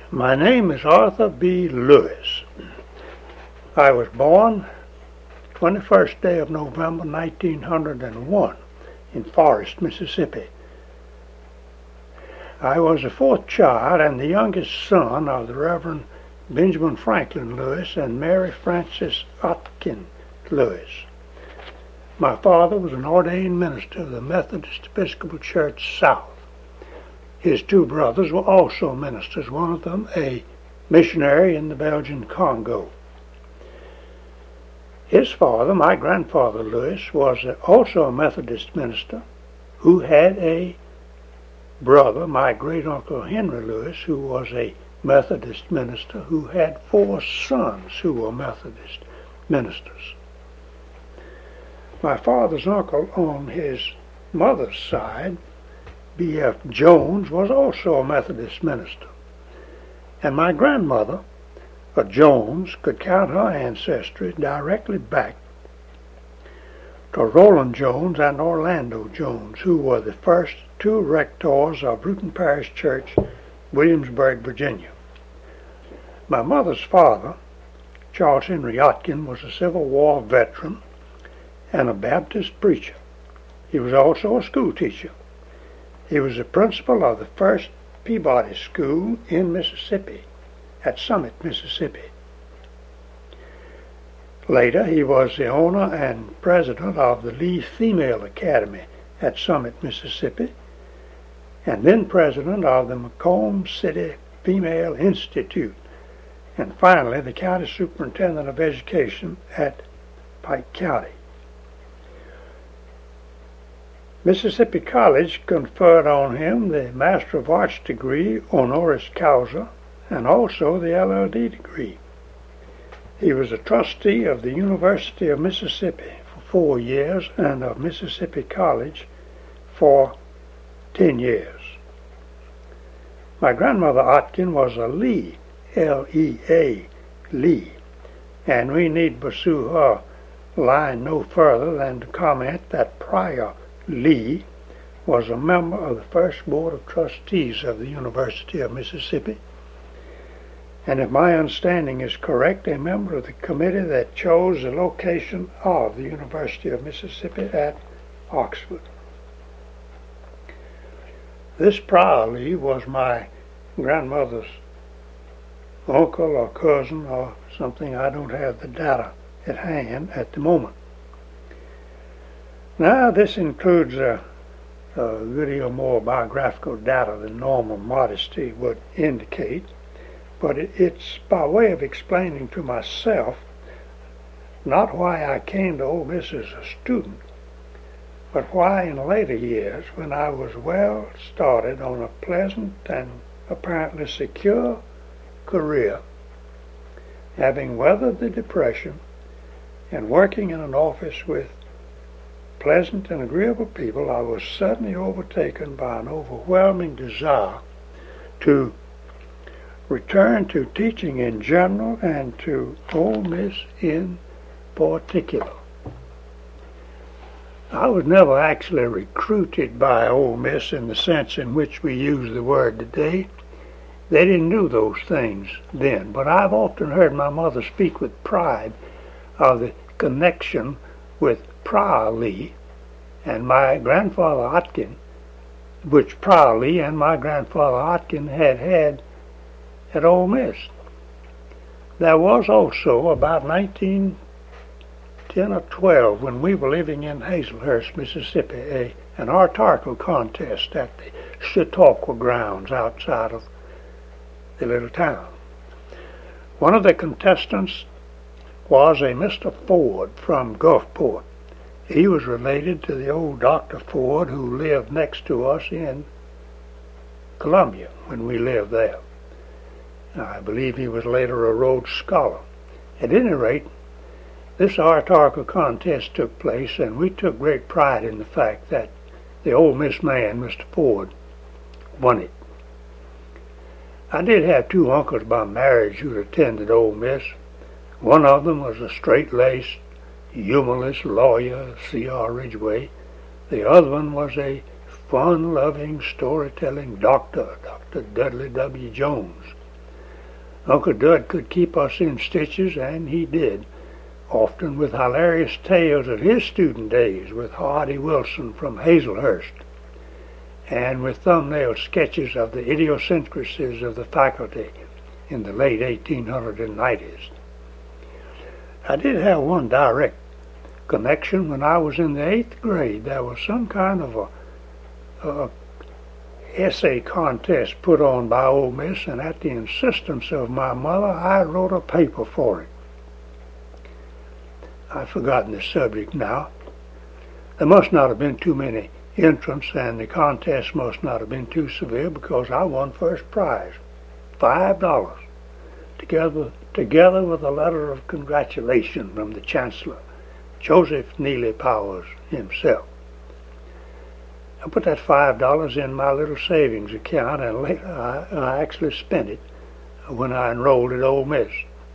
My name is Arthur B. Lewis. I was born 21st day of November 1901 in Forest, Mississippi. I was the fourth child and the youngest son of the Reverend Benjamin Franklin Lewis and Mary Frances Otkin Lewis. My father was an ordained minister of the Methodist Episcopal Church South. His two brothers were also ministers, one of them a missionary in the Belgian Congo. His father, my grandfather Lewis, was also a Methodist minister who had a brother, my great-uncle Henry Lewis, who was a Methodist minister who had four sons who were Methodist ministers. My father's uncle on his mother's side, B.F. Jones, was also a Methodist minister. And my grandmother, a Jones, could count her ancestry directly back to Roland Jones and Orlando Jones, who were the first two rectors of Bruton Parish Church, Williamsburg, Virginia. My mother's father, Charles Henry Otkin, was a Civil War veteran and a Baptist preacher. He was also a school teacher. He was the principal of the first Peabody School in Mississippi, at Summit, Mississippi. Later, he was the owner and president of the Lee Female Academy at Summit, Mississippi, and then president of the Macomb City Female Institute, and finally the county superintendent of education at Pike County. Mississippi College conferred on him the Master of Arts degree honoris causa and also the LLD degree. He was a trustee of the University of Mississippi for 4 years and of Mississippi College for 10 years. My grandmother Otkin was a Lee, L-E-A, Lee, and we need pursue her line no further than to comment that Prior Lee was a member of the first Board of Trustees of the University of Mississippi, and if my understanding is correct, a member of the committee that chose the location of the University of Mississippi at Oxford. This Prior Lee was my grandmother's uncle or cousin or something. I don't have the data at hand at the moment. Now, this includes a good deal more biographical data than normal modesty would indicate, but it's by way of explaining to myself not why I came to Ole Miss as a student, but why in later years, when I was well started on a pleasant and apparently secure career, having weathered the Depression and working in an office with pleasant and agreeable people, I was suddenly overtaken by an overwhelming desire to return to teaching in general and to Ole Miss in particular. I was never actually recruited by Ole Miss in the sense in which we use the word today. They didn't do those things then, but I've often heard my mother speak with pride of the connection with Prior Lee and my grandfather Otkin, which Prior Lee and my grandfather Otkin had at Ole Miss. There was also about 1910 or 12, when we were living in Hazelhurst, Mississippi, an rhetorical contest at the Chautauqua grounds outside of the little town. One of the contestants was a Mr. Ford from Gulfport. He was related to the old Dr. Ford who lived next to us in Columbia when we lived there. I believe he was later a Rhodes Scholar. At any rate, this oratorical contest took place, and we took great pride in the fact that the Ole Miss man, Mr. Ford, won it. I did have two uncles by marriage who attended Ole Miss. One of them was a straight-laced, humorless lawyer, C.R. Ridgway. The other one was a fun-loving, storytelling doctor, Dr. Dudley W. Jones. Uncle Dud could keep us in stitches, and he did, often with hilarious tales of his student days with Hardy Wilson from Hazelhurst, and with thumbnail sketches of the idiosyncrasies of the faculty in the late 1890s. I did have one direct connection. When I was in the 8th grade, there was some kind of a essay contest put on by Ole Miss, and at the insistence of my mother, I wrote a paper for it. I've forgotten the subject now. There must not have been too many entrants, and the contest must not have been too severe, because I won first prize, $5, together with a letter of congratulation from the Chancellor, Joseph Neely Powers himself. I put that $5 in my little savings account, and later I actually spent it when I enrolled at Ole Miss.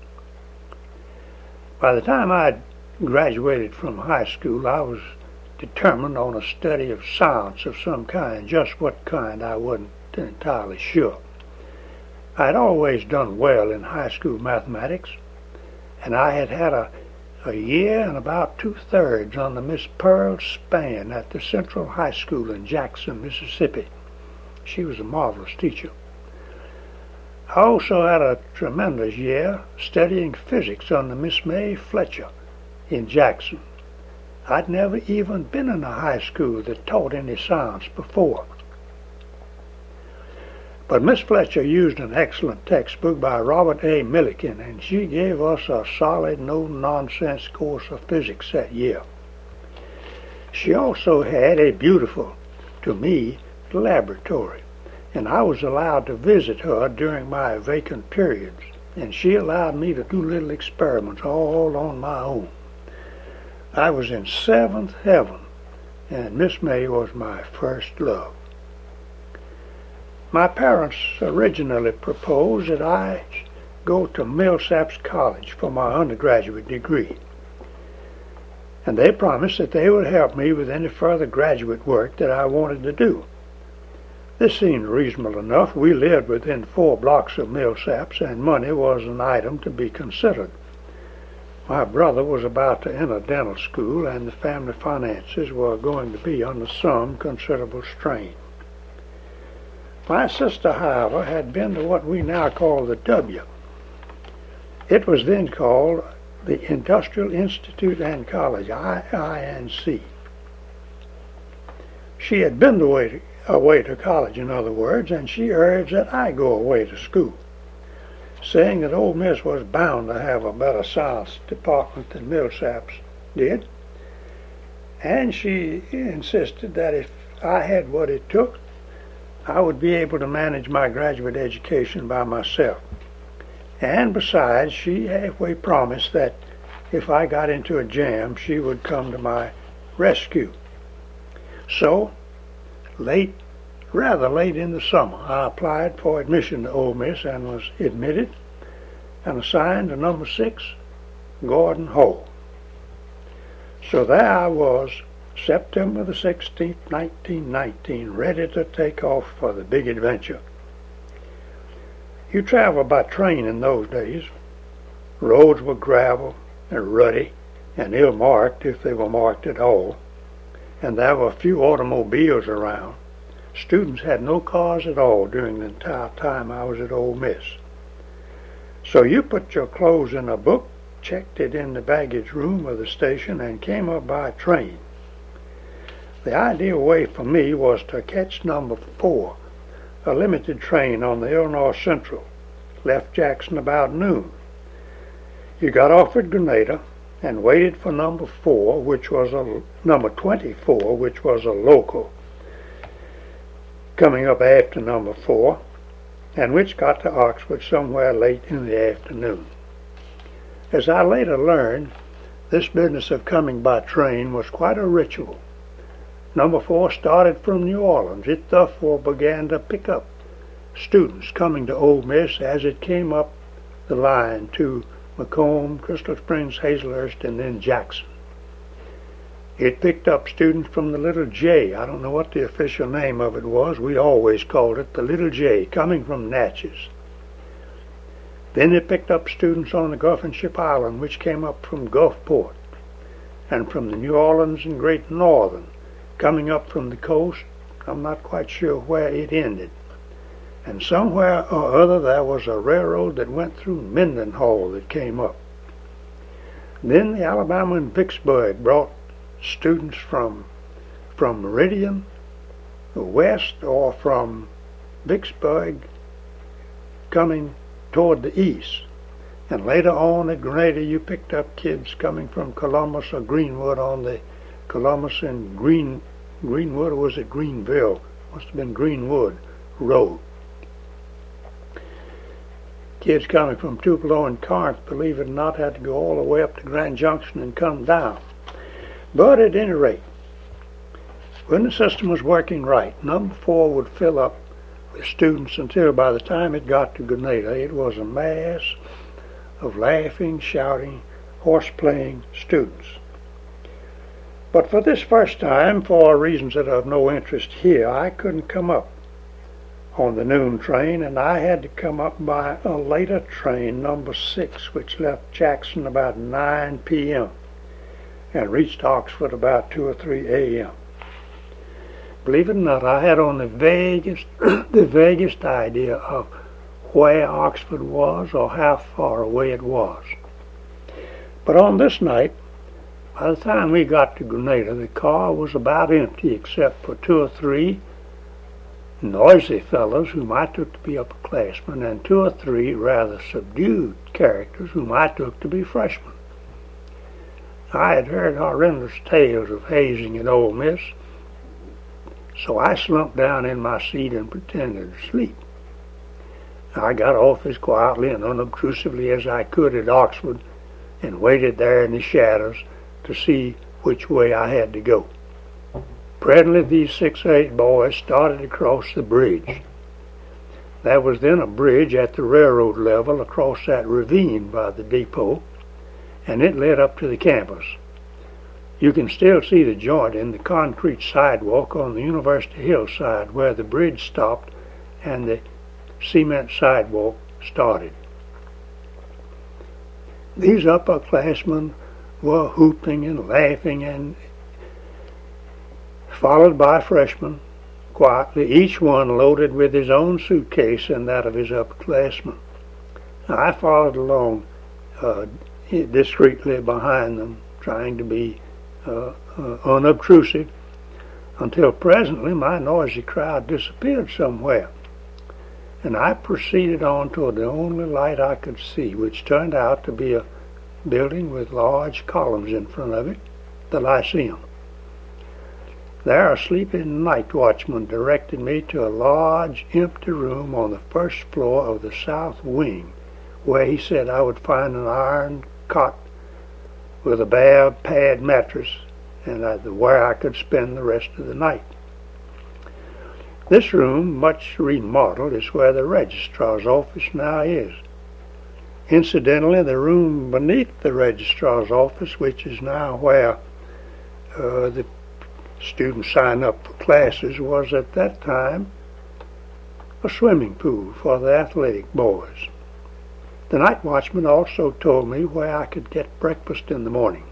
By the time I graduated from high school, I was determined on a study of science of some kind. Just what kind, I wasn't entirely sure. I had always done well in high school mathematics, and I had had a year and about 2/3 on the Miss Pearl Spann at the Central High School in Jackson, Mississippi. She was a marvelous teacher. I also had a tremendous year studying physics under Miss May Fletcher in Jackson. I'd never even been in a high school that taught any science before. But Miss Fletcher used an excellent textbook by Robert A. Milliken, and she gave us a solid, no-nonsense course of physics that year. She also had a beautiful, to me, laboratory, and I was allowed to visit her during my vacant periods, and she allowed me to do little experiments all on my own. I was in 7th heaven, and Miss May was my first love. My parents originally proposed that I go to Millsaps College for my undergraduate degree, and they promised that they would help me with any further graduate work that I wanted to do. This seemed reasonable enough. We lived within 4 blocks of Millsaps, and money was an item to be considered. My brother was about to enter dental school, and the family finances were going to be under some considerable strain. My sister, however, had been to what we now call the W. It was then called the Industrial Institute and College, IINC. She had been away to college, in other words, and she urged that I go away to school, saying that Ole Miss was bound to have a better science department than Millsaps did, and she insisted that if I had what it took, I would be able to manage my graduate education by myself. And besides, she halfway promised that if I got into a jam, she would come to my rescue. So, rather late in the summer, I applied for admission to Ole Miss and was admitted and assigned to number 6, Gordon Hall. So there I was, September the 16th, 1919, ready to take off for the big adventure. You traveled by train in those days. Roads were gravel and rutty and ill-marked, if they were marked at all, and there were few automobiles around. Students had no cars at all during the entire time I was at Ole Miss. So you put your clothes in a book, checked it in the baggage room of the station, and came up by train. The ideal way for me was to catch number 4, a limited train on the Illinois Central, left Jackson about noon. You got off at Grenada and waited for number 24, which was a local, coming up after number 4, and which got to Oxford somewhere late in the afternoon. As I later learned, this business of coming by train was quite a ritual. Number 4 started from New Orleans. It therefore began to pick up students coming to Ole Miss as it came up the line to Macomb, Crystal Springs, Hazelhurst, and then Jackson. It picked up students from the Little J. I don't know what the official name of it was. We always called it the Little J, coming from Natchez. Then they picked up students on the Gulfstream Island, which came up from Gulfport, and from the New Orleans and Great Northern, coming up from the coast. I'm not quite sure where it ended. And somewhere or other there was a railroad that went through Mendenhall that came up. Then the Alabama and Vicksburg brought students from Meridian, west, or from Vicksburg coming toward the east. And later on at Grenada you picked up kids coming from Columbus or Greenwood on the Columbus and Greenwood, or was it Greenville? Must have been Greenwood Road. Kids coming from Tupelo and Corinth, believe it or not, had to go all the way up to Grand Junction and come down. But at any rate, when the system was working right, number 4 would fill up with students until by the time it got to Grenada, it was a mass of laughing, shouting, horse-playing students. But for this first time, for reasons that are of no interest here, I couldn't come up on the noon train, and I had to come up by a later train, number 6, which left Jackson about 9 p.m. and reached Oxford about 2 or 3 a.m. Believe it or not, I had on the vaguest idea of where Oxford was or how far away it was. But on this night, by the time we got to Grenada, the car was about empty except for 2 or 3 noisy fellows whom I took to be upperclassmen, and 2 or 3 rather subdued characters whom I took to be freshmen. I had heard horrendous tales of hazing at Ole Miss, so I slumped down in my seat and pretended to sleep. I got off as quietly and unobtrusively as I could at Oxford and waited there in the shadows to see which way I had to go. Presently these 6 or 8 boys started across the bridge. There was then a bridge at the railroad level across that ravine by the depot, and it led up to the campus. You can still see the joint in the concrete sidewalk on the University hillside where the bridge stopped and the cement sidewalk started. These upperclassmen were hooping and laughing, and followed by freshmen, quietly, each one loaded with his own suitcase and that of his upperclassmen. I followed along discreetly behind them, trying to be unobtrusive, until presently my noisy crowd disappeared somewhere, and I proceeded on toward the only light I could see, which turned out to be a building with large columns in front of it, the Lyceum. There a sleepy night watchman directed me to a large empty room on the first floor of the south wing, where he said I would find an iron cot with a bare pad mattress, and where I could spend the rest of the night. This room, much remodeled, is where the registrar's office now is. Incidentally, the room beneath the registrar's office, which is now where the students sign up for classes, was at that time a swimming pool for the athletic boys. The night watchman also told me where I could get breakfast in the morning.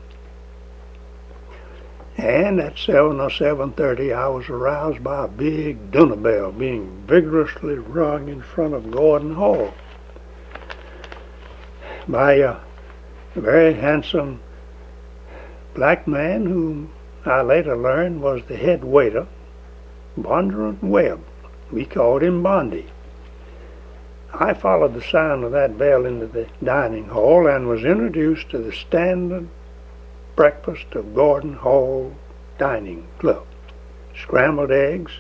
And at 7 or 7:30 I was aroused by a big dinner bell being vigorously rung in front of Gordon Hall by a very handsome black man whom I later learned was the head waiter, Bondurant Webb. We called him Bondy. I followed the sound of that bell into the dining hall and was introduced to the standard breakfast of Gordon Hall Dining Club: scrambled eggs,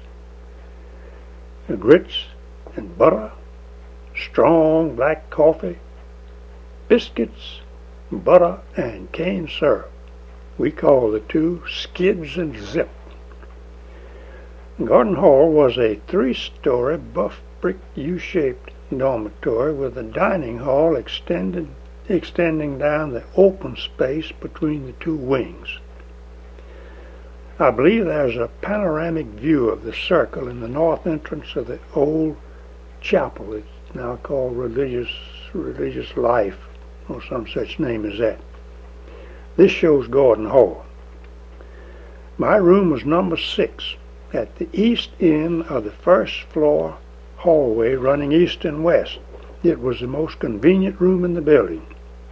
grits and butter, strong black coffee, biscuits, butter, and cane syrup. We called the two Skids and Zip. Gordon Hall was a 3-story buff brick U-shaped dormitory with a dining hall extending down the open space between the 2 wings. I believe there's a panoramic view of the circle in the north entrance of the old chapel. It's now called Religious Religious Life, or some such name as that. This shows Gordon Hall. My room was number 6 at the east end of the first floor hallway running east and west. It was the most convenient room in the building.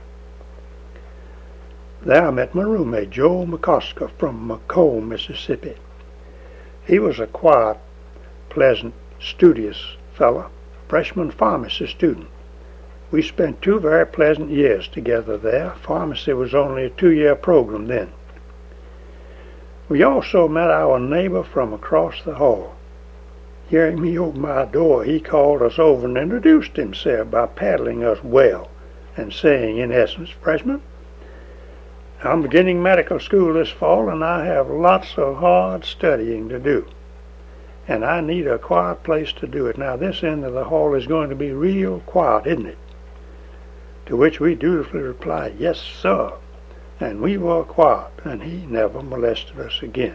There I met my roommate, Joe McCosker, from Macomb, Mississippi. He was a quiet, pleasant, studious fellow, freshman pharmacy student. We spent 2 very pleasant years together there. Pharmacy was only a 2-year program then. We also met our neighbor from across the hall. Hearing me open my door, he called us over and introduced himself by paddling us well and saying, in essence, "Freshman, I'm beginning medical school this fall and I have lots of hard studying to do. And I need a quiet place to do it. Now this end of the hall is going to be real quiet, isn't it?" To which we dutifully replied, "Yes, sir." And we were quiet, and he never molested us again.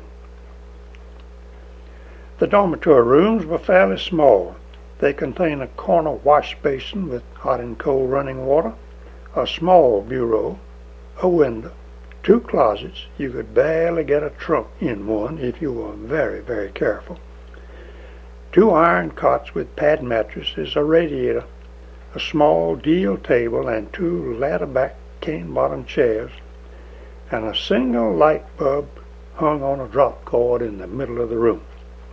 The dormitory rooms were fairly small. They contained a corner wash basin with hot and cold running water, a small bureau, a window, 2 closets. You could barely get a trunk in one if you were very, very careful. 2 iron cots with pad mattresses, a radiator, a small deal table, and 2 ladder-back cane-bottom chairs, and a single light bulb hung on a drop cord in the middle of the room.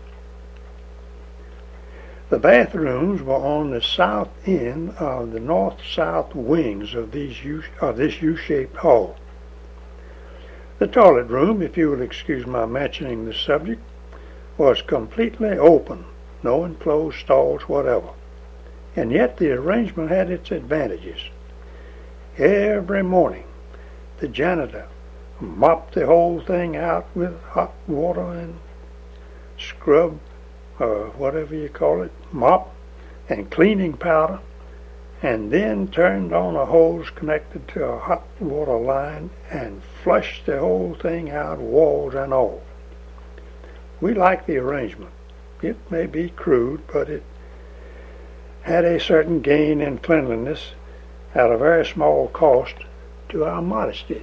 The bathrooms were on the south end of the north-south wings of this U-shaped hall. The toilet room, if you will excuse my mentioning the subject, was completely open, no enclosed stalls whatever. And yet the arrangement had its advantages. Every morning, the janitor mopped the whole thing out with hot water and scrub, or whatever you call it, mop, and cleaning powder, and then turned on a hose connected to a hot water line and flushed the whole thing out, walls and all. We liked the arrangement. It may be crude, but it had a certain gain in cleanliness at a very small cost to our modesty.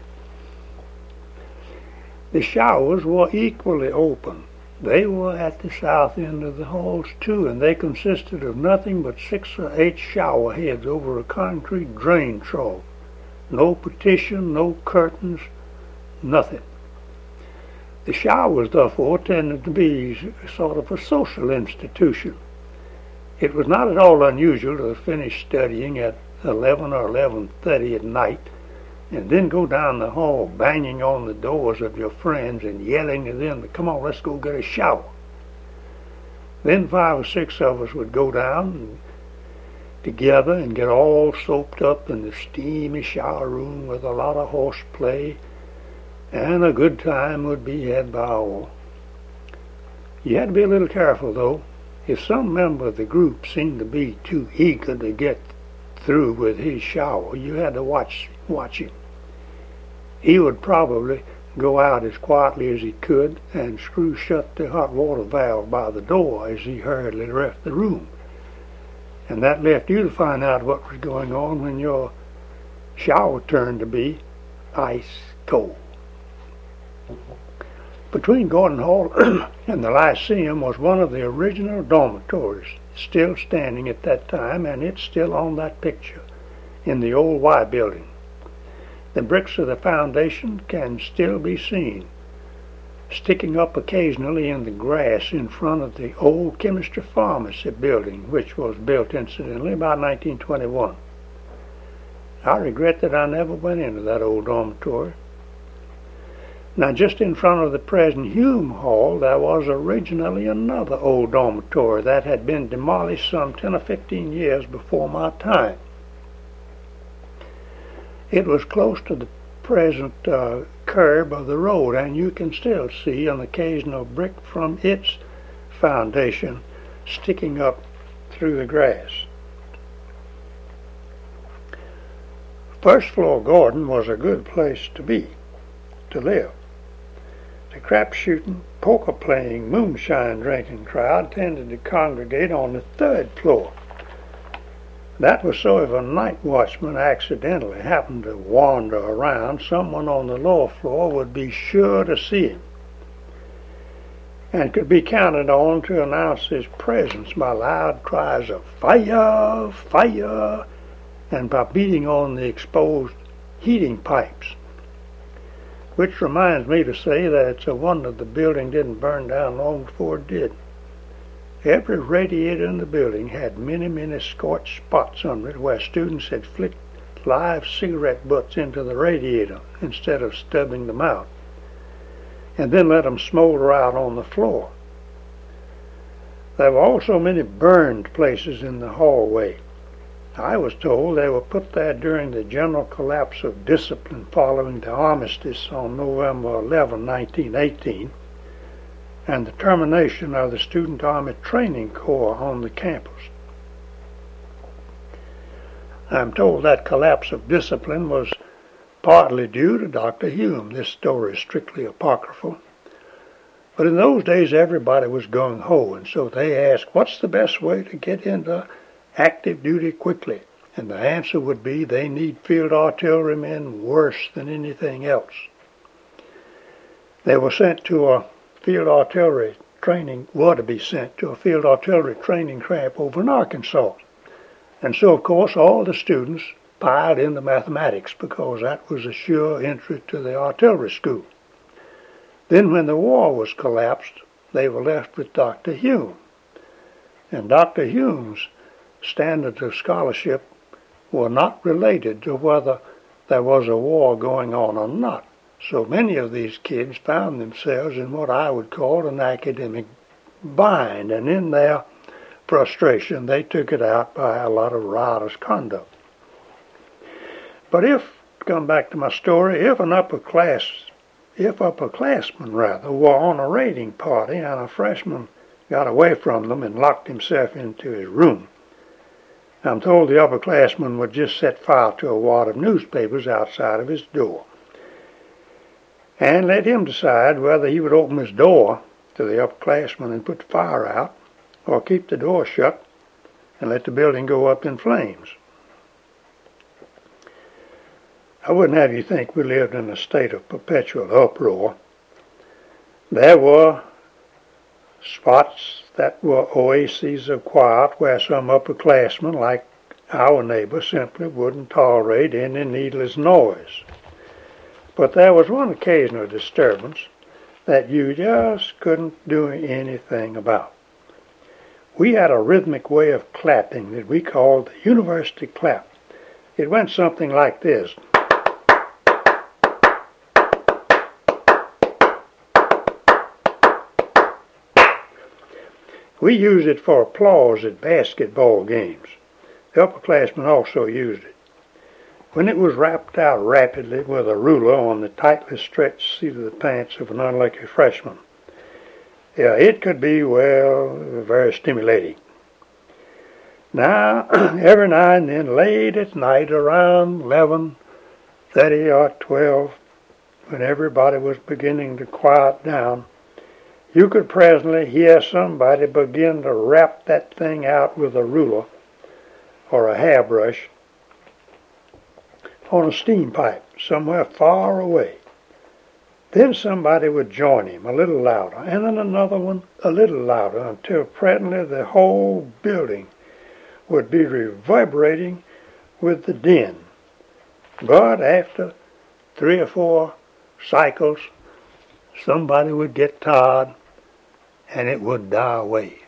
The showers were equally open. They were at the south end of the halls too, and they consisted of nothing but 6 or 8 shower heads over a concrete drain trough. No partition, no curtains, nothing. The showers, therefore, tended to be sort of a social institution. It was not at all unusual to finish studying at 11 or 11:30 at night and then go down the hall banging on the doors of your friends and yelling to them to come on, let's go get a shower. Then 5 or 6 of us would go down together and get all soaped up in the steamy shower room with a lot of horseplay, and a good time would be had by all. You had to be a little careful, though. If some member of the group seemed to be too eager to get through with his shower, you had to watch him. He would probably go out as quietly as he could and screw shut the hot water valve by the door as he hurriedly left the room. And that left you to find out what was going on when your shower turned to be ice cold. Between Gordon Hall and the Lyceum was one of the original dormitories, still standing at that time, and it's still on that picture in the old Y building. The bricks of the foundation can still be seen, sticking up occasionally in the grass in front of the old chemistry pharmacy building, which was built, incidentally, about 1921. I regret that I never went into that old dormitory. Now, just in front of the present Hume Hall, there was originally another old dormitory that had been demolished some 10 or 15 years before my time. It was close to the present curb of the road, and you can still see an occasional brick from its foundation sticking up through the grass. First floor Gordon was a good place to live. The crap-shooting, poker-playing, moonshine-drinking crowd tended to congregate on the 3rd floor. That was so if a night watchman accidentally happened to wander around, someone on the lower floor would be sure to see him and could be counted on to announce his presence by loud cries of "Fire! Fire!" and by beating on the exposed heating pipes. Which reminds me to say that it's a wonder the building didn't burn down long before it did. Every radiator in the building had many, many scorched spots under it where students had flicked live cigarette butts into the radiator instead of stubbing them out, and then let them smolder out on the floor. There were also many burned places in the hallway. I was told they were put there during the general collapse of discipline following the armistice on November 11, 1918, and the termination of the Student Army Training Corps on the campus. I'm told that collapse of discipline was partly due to Dr. Hume. This story is strictly apocryphal. But in those days, everybody was gung-ho, and so they asked, what's the best way to get into active duty quickly? And the answer would be they need field artillerymen worse than anything else. They were sent to a field artillery training, were to be sent to a field artillery training camp over in Arkansas. And so, of course, all the students piled into mathematics because that was a sure entry to the artillery school. Then when the war was collapsed, they were left with Dr. Hume. And Dr. Hume's standards of scholarship were not related to whether there was a war going on or not. So many of these kids found themselves in what I would call an academic bind, and in their frustration they took it out by a lot of riotous conduct. But come back to my story, if upperclassmen were on a raiding party and a freshman got away from them and locked himself into his room, I'm told the upperclassman would just set fire to a wad of newspapers outside of his door and let him decide whether he would open his door to the upperclassman and put the fire out, or keep the door shut and let the building go up in flames. I wouldn't have you think we lived in a state of perpetual uproar. There were spots that were oases of quiet where some upperclassmen, like our neighbor, simply wouldn't tolerate any needless noise. But there was one occasional disturbance that you just couldn't do anything about. We had a rhythmic way of clapping that we called the university clap. It went something like this. We used it for applause at basketball games. The upperclassmen also used it. When it was rapped out rapidly with a ruler on the tightly stretched seat of the pants of an unlucky freshman, it could be, very stimulating. Now, every now and then, late at night, around 11:30 or 12, when everybody was beginning to quiet down, you could presently hear somebody begin to rap that thing out with a ruler or a hairbrush on a steam pipe somewhere far away. Then somebody would join him a little louder, and then another one a little louder, until presently the whole building would be reverberating with the din. But after 3 or 4 cycles, somebody would get tired and it would die away.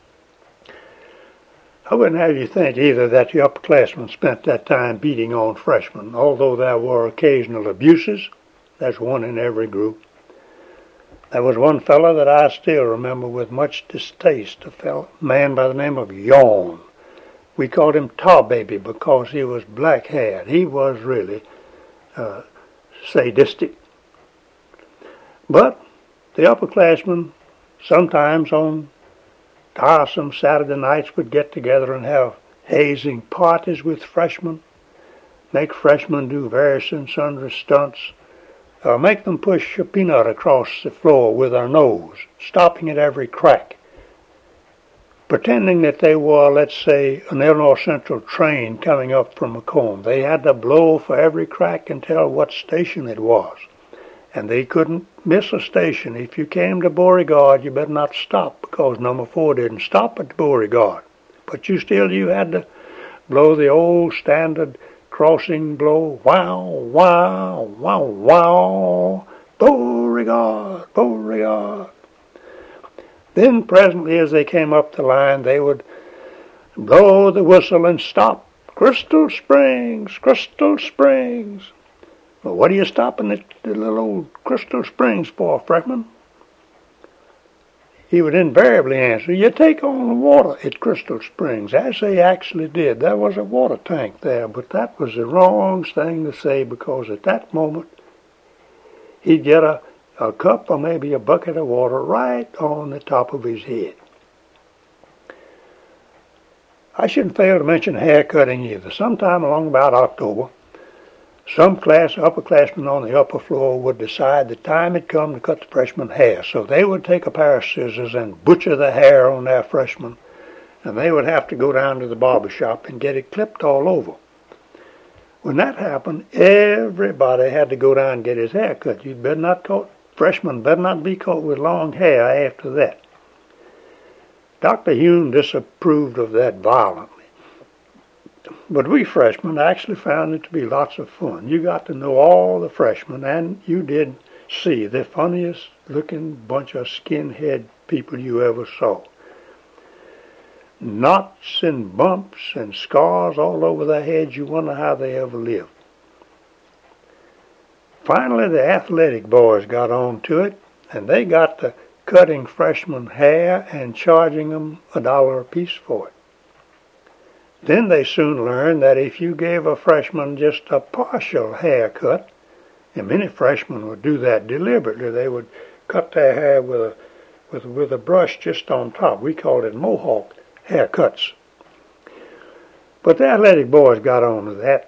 I wouldn't have you think either that the upperclassmen spent that time beating on freshmen, although there were occasional abuses. There's one in every group. There was one fellow that I still remember with much distaste, a man by the name of Yawn. We called him Tar Baby because he was black-haired. He was really sadistic. But the upperclassmen sometimes on tiresome Saturday nights would get together and have hazing parties with freshmen, make freshmen do various and sundry stunts, or make them push a peanut across the floor with their nose, stopping at every crack, pretending that they were, let's say, an Illinois Central train coming up from Macomb. They had to blow for every crack and tell what station it was. And they couldn't miss a station. If you came to Beauregard, you better not stop, because number 4 didn't stop at Beauregard. But you had to blow the old standard crossing blow. Wow, wow, wow, wow. Beauregard, Beauregard. Then presently, as they came up the line, they would blow the whistle and stop. Crystal Springs, Crystal Springs. Well, what are you stopping at the little old Crystal Springs for, freshman? He would invariably answer, you take on the water at Crystal Springs, as they actually did. There was a water tank there, but that was the wrong thing to say, because at that moment, he'd get a cup or maybe a bucket of water right on the top of his head. I shouldn't fail to mention hair cutting either. Sometime along about October, some upperclassmen on the upper floor would decide the time had come to cut the freshman hair. So they would take a pair of scissors and butcher the hair on their freshmen, and they would have to go down to the barber shop and get it clipped all over. When that happened, everybody had to go down and get his hair cut. Freshmen better not be caught with long hair after that. Dr. Hume disapproved of that violently. But we freshmen actually found it to be lots of fun. You got to know all the freshmen, and you did see the funniest looking bunch of skinhead people you ever saw. Knots and bumps and scars all over their heads. You wonder how they ever lived. Finally, the athletic boys got on to it, and they got to cutting freshman hair and charging them $1 apiece for it. Then they soon learned that if you gave a freshman just a partial haircut, and many freshmen would do that deliberately, they would cut their hair with a brush just on top. We called it mohawk haircuts. But the athletic boys got on to that.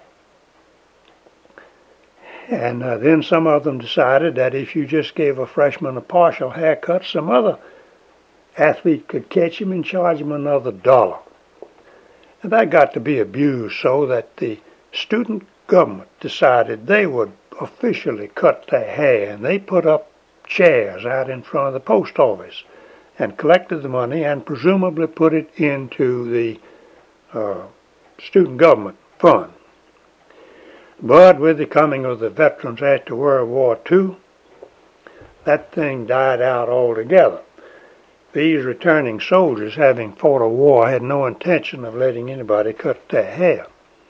And then some of them decided that if you just gave a freshman a partial haircut, some other athlete could catch him and charge him another $1. And that got to be abused so that the student government decided they would officially cut their hair, and they put up chairs out in front of the post office and collected the money and presumably put it into the student government fund. But with the coming of the veterans after World War II, that thing died out altogether. These returning soldiers, having fought a war, had no intention of letting anybody cut their hair.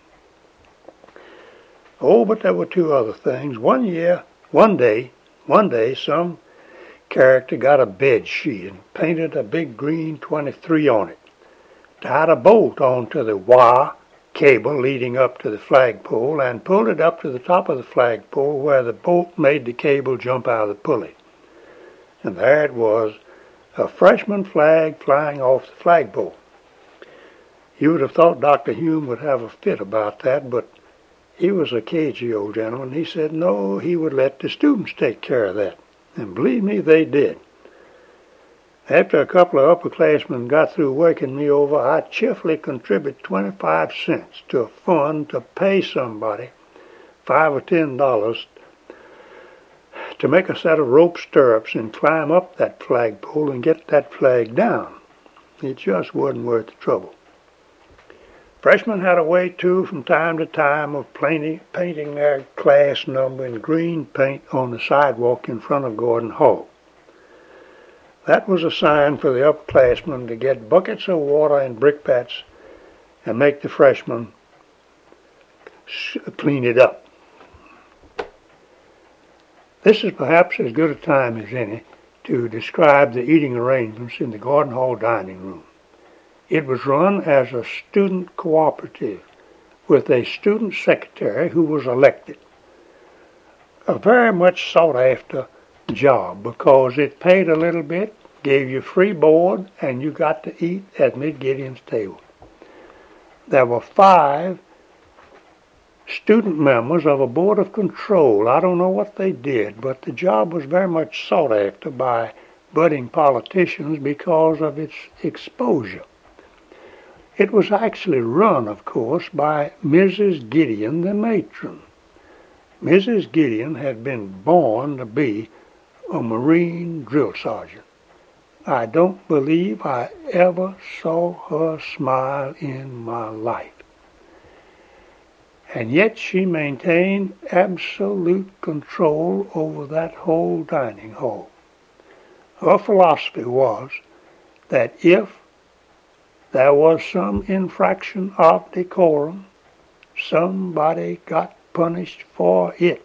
Oh, but there were two other things. One day, some character got a bed sheet and painted a big green 23 on it, tied a bolt onto the wire cable leading up to the flagpole, and pulled it up to the top of the flagpole where the bolt made the cable jump out of the pulley. And there it was, a freshman flag flying off the flagpole. You would have thought Dr. Hume would have a fit about that, but he was a cagey old gentleman. He said no, he would let the students take care of that. And believe me, they did. After a couple of upperclassmen got through working me over, I cheerfully contributed 25 cents to a fund to pay somebody $5 or $10 to make a set of rope stirrups and climb up that flagpole and get that flag down. It just wasn't worth the trouble. Freshmen had a way, too, from time to time of painting their class number in green paint on the sidewalk in front of Gordon Hall. That was a sign for the upperclassmen to get buckets of water and brickbats and make the freshmen clean it up. This is perhaps as good a time as any to describe the eating arrangements in the Gordon Hall dining room. It was run as a student cooperative with a student secretary who was elected. A very much sought after job because it paid a little bit, gave you free board, and you got to eat at Miss Gideon's table. There were 5 student members of a board of control. I don't know what they did, but the job was very much sought after by budding politicians because of its exposure. It was actually run, of course, by Mrs. Gideon, the matron. Mrs. Gideon had been born to be a Marine drill sergeant. I don't believe I ever saw her smile in my life. And yet she maintained absolute control over that whole dining hall. Her philosophy was that if there was some infraction of decorum, somebody got punished for it.